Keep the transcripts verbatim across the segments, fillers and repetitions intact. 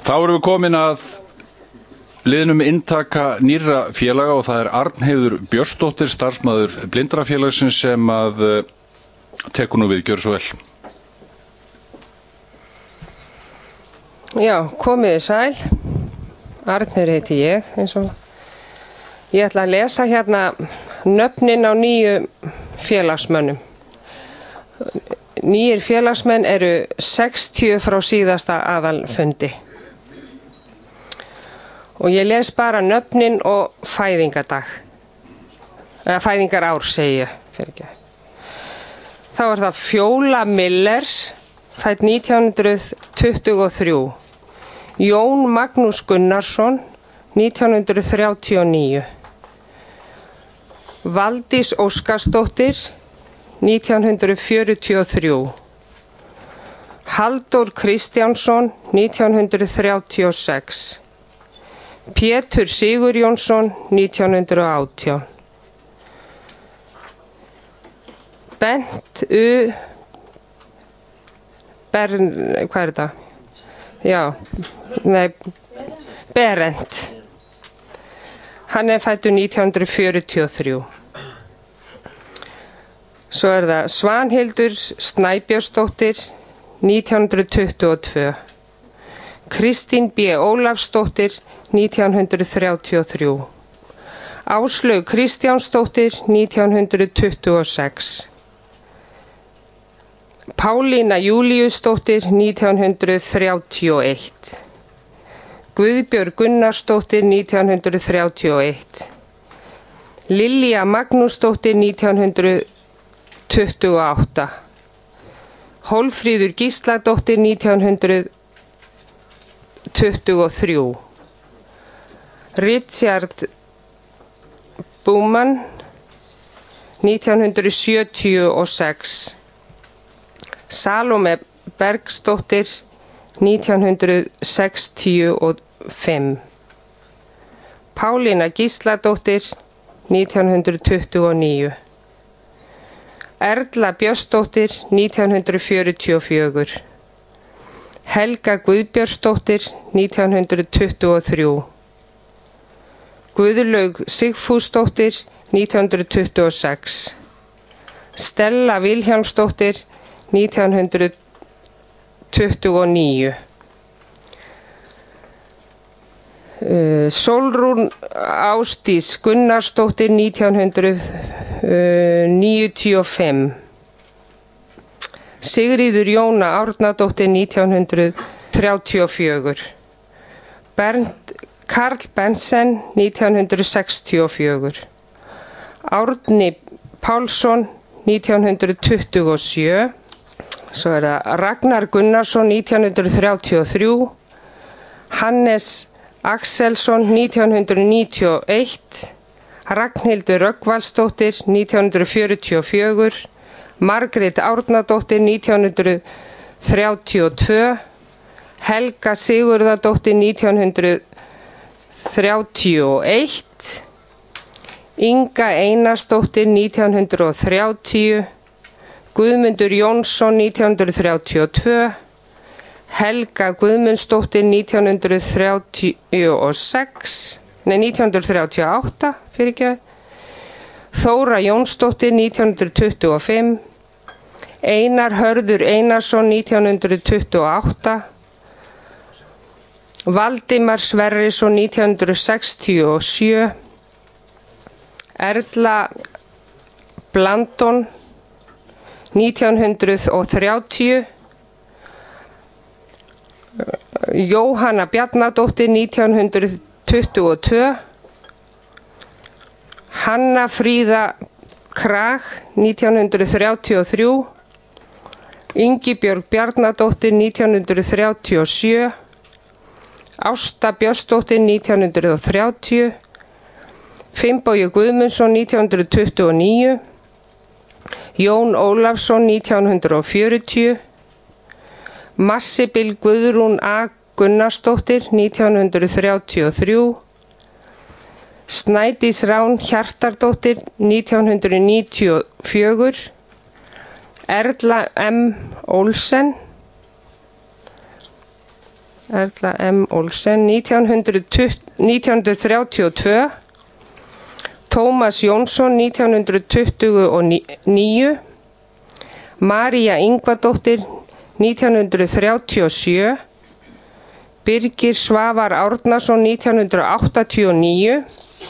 Þá erum við komin að liðnum inntaka nýrra félaga og það er Arnheiður Björnsdóttir, starfsmaður Blindrafélagsins sem að tekur nú við, gjör svo vel. Já, komiði sæl. Arnheiður heiti ég, eins og ég ætla að lesa hérna nöfnin á nýju félagsmönnum. Nýjir félagsmenn eru sextíu frá síðasta aðalfundi. Og ég les bara nöfnin og fæðingadag. Eða fæðingarár segi ég, fyrir ekki. Þá er það Fjóla Millers, fædd nítján hundruð tuttugu og þrjú. Jón Magnús Gunnarsson, nítján hundruð þrjátíu og níu. Valdís Óskarsdóttir, nítján hundruð fjörutíu og þrjú. Halldór Kristjánsson, nítján hundruð þrjátíu og sex. Pétur Sigurjónsson, nítján hundruð og átján. Bent U. Bern, hvað er þetta? Já, nei, Berent. Hann er fæddur nítján hundruð fjörutíu og þrjú. Svo er það Svanhildur Snæbjörnsdóttir, nítján hundruð tuttugu og tvö. Kristín B. Ólafsdóttir, nítján hundruð þrjátíu og þrjú. Áslaug Kristjánsdóttir, nítján hundruð tuttugu og sex. Pálína Júlíusdóttir, nítján hundruð þrjátíu og eitt. Guðbjörg Gunnarsdóttir, nítján hundruð þrjátíu og eitt. Lilja Magnúsdóttir, nítján hundruð tuttugu og átta. Hólfríður Gísladóttir, nítján hundruð tuttugu og þrjú. Richard Búmann, nítján hundruð sjötíu og sex. Salome Bergsdóttir, nítján hundruð sextíu og fimm. Pálína Gísladóttir, nítján hundruð tuttugu og níu. Erla Björnsdóttir, nítján hundruð fjörutíu og fjögur. Helga Guðbjörnsdóttir, nítján hundruð tuttugu og þrjú. Guðlaug Sigfúsdóttir, nítján hundruð tuttugu og sex. Stella Vilhjálmsdóttir, nítján hundruð tuttugu og níu. Uh, Sólrún Ásdís Gunnarsdóttir, nítján hundruð níutíu og fimm. Sigríður Jóna Árnadóttir, nítján hundruð þrjátíu og fjögur. Bernd Karl Bensen, nítján hundruð sextíu og fjögur. Árni Pálsson, nítján hundruð tuttugu og sjö. Svo er það Ragnar Gunnarsson, nítján hundruð þrjátíu og þrjú. Hannes Axelsson, nítján hundruð níutíu og eitt. Ragnhildur Rögnvaldsdóttir, nítján hundruð fjörutíu og fjögur. Margrét Árnadóttir, nítján hundruð þrjátíu og tvö. Helga Sigurðardóttir, nítján hundruð þrjátíu og eitt. Inga Einarsdóttir, nítján hundruð þrjátíu. Guðmundur Jónsson, nítján hundruð þrjátíu og tvö. Helga Guðmundsdóttir, nítján hundruð þrjátíu og sex. Nei, nítján hundruð þrjátíu og átta, fyrir ekki. Þóra Jónsdóttir, nítján hundruð tuttugu og fimm. Einar Hörður Einarsson, nítján hundruð tuttugu og átta. Valdimar Sverrisson, nítján hundruð sextíu og sjö. Erla Blandon, nítján hundruð þrjátíu. Jóhanna Bjarnadóttir, nítján hundruð tuttugu og tvö. Hanna Fríða Krag, nítján hundruð þrjátíu og þrjú. Ingibjörg Bjarnadóttir, nítján hundruð þrjátíu og sjö. Ásta Björnsdóttir, nítján hundruð þrjátíu. Finnbogi Guðmundsson, nítján hundruð tuttugu og níu. Jón Ólafsson, nítján hundruð fjörutíu. Marsibil Guðrún A. Gunnarsdóttir, nítján hundruð þrjátíu og þrjú. Snædís Rán Hjartardóttir, nítján hundruð níutíu og fjögur. Erla M. Olsen. Erla M. Olsen, nítján hundruð þrjátíu og tvö. Tómas Jónsson, nítján hundruð tuttugu og níu. María Ingvadóttir, nítján hundruð þrjátíu og sjö. Birgir Svavar Árnason, nítján hundruð áttatíu og níu.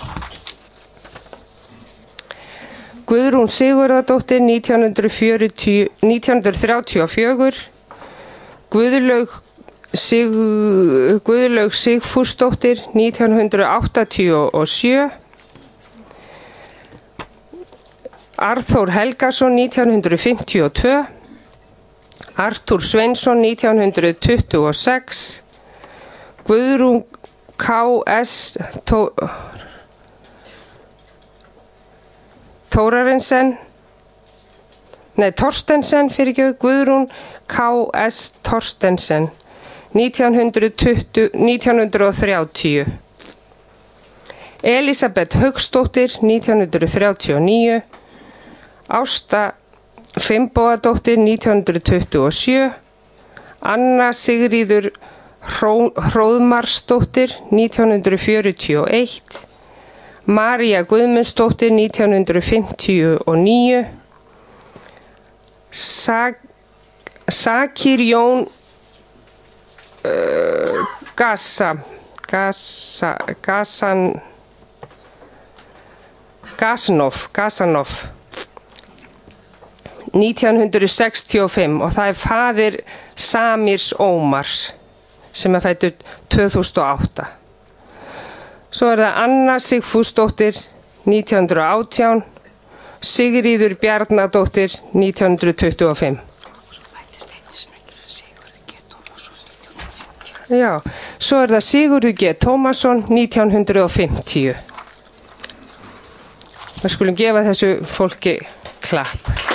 Guðrún Sigurðardóttir, nítján hundruð þrjátíu og fjögur. Guðlaug, Sig, Guðlaug Sigfúsdóttir, nítján hundruð áttatíu og sjö. Arþór Helgason, nítján hundruð fimmtíu og tvö. Artúr Sveinsson, nítján hundruð tuttugu og sex. Guðrún K S Tórarensen, nei Torstensen, fyrir ekki, Guðrún K S Torstensen, nítján hundruð þrjátíu. Elísabet Hauksdóttir, nítján hundruð þrjátíu og níu. Ásta Finnbogadóttir, nítján hundruð tuttugu og sjö. Anna Sigríður Hróðmarsdóttir, nítján hundruð fjörutíu og eitt. María Guðmundsdóttir, nítján hundruð fimmtíu og níu. Sakir Jón uh, Gassa, Gassa, Gassan, Gasanov, Gasanov, nítján hundruð sextíu og fimm, og það er faðir Samirs Ómars sem er fæddur tvö þúsund og átta. Svo er það Anna Sigfúsdóttir, nítján hundruð og átján. Sigríður Bjarnadóttir, nítján hundruð tuttugu og fimm. Já, svo er það Sigurður G. Tómasson, nítján hundruð fimmtíu. Við skulum gefa þessu fólki klapp.